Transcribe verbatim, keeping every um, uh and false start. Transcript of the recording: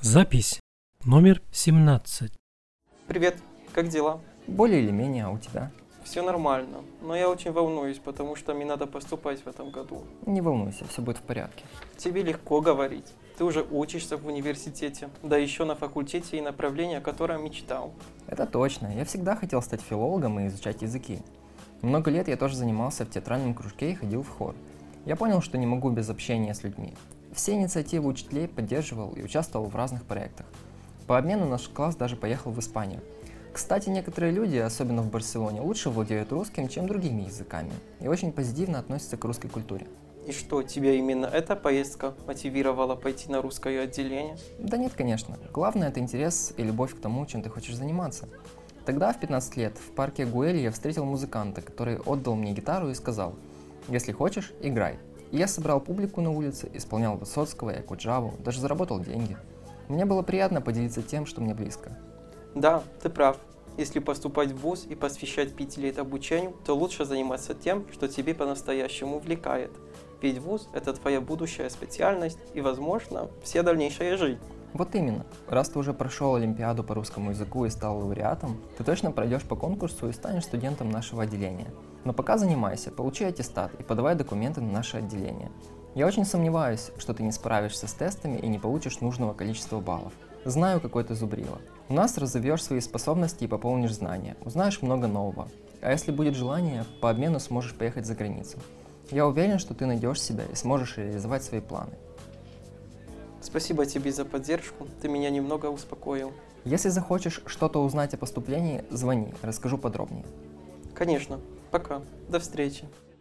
Запись номер семнадцать. Привет, как дела? Более или менее, а у тебя? Все нормально, но я очень волнуюсь, потому что мне надо поступать в этом году. Не волнуйся, все будет в порядке. Тебе легко говорить. Ты уже учишься в университете, да еще на факультете и направлении, о котором мечтал. Это точно, я всегда хотел стать филологом и изучать языки. Много лет я тоже занимался в театральном кружке и ходил в хор. Я понял, что не могу без общения с людьми. Все инициативы учителей поддерживал и участвовал в разных проектах. По обмену наш класс даже поехал в Испанию. Кстати, некоторые люди, особенно в Барселоне, лучше владеют русским, чем другими языками, и очень позитивно относятся к русской культуре. И что, тебя именно эта поездка мотивировала пойти на русское отделение? Да нет, конечно. Главное — это интерес и любовь к тому, чем ты хочешь заниматься. Тогда, в пятнадцать лет, в парке Гуэль я встретил музыканта, который отдал мне гитару и сказал: «Если хочешь, играй». И я собрал публику на улице, исполнял Высоцкого и Акуджаву, даже заработал деньги. Мне было приятно поделиться тем, что мне близко. Да, ты прав. Если поступать в вуз и посвящать пять лет обучению, то лучше заниматься тем, что тебе по-настоящему увлекает. Ведь вуз – это твоя будущая специальность и, возможно, вся дальнейшая жизнь. Вот именно. Раз ты уже прошел Олимпиаду по русскому языку и стал лауреатом, ты точно пройдешь по конкурсу и станешь студентом нашего отделения. Но пока занимайся, получи аттестат и подавай документы на наше отделение. Я очень сомневаюсь, что ты не справишься с тестами и не получишь нужного количества баллов. Знаю, какой ты зубрила. У нас разовьешь свои способности и пополнишь знания, узнаешь много нового. А если будет желание, по обмену сможешь поехать за границу. Я уверен, что ты найдешь себя и сможешь реализовать свои планы. Спасибо тебе за поддержку, ты меня немного успокоил. Если захочешь что-то узнать о поступлении, звони, расскажу подробнее. Конечно, пока, до встречи.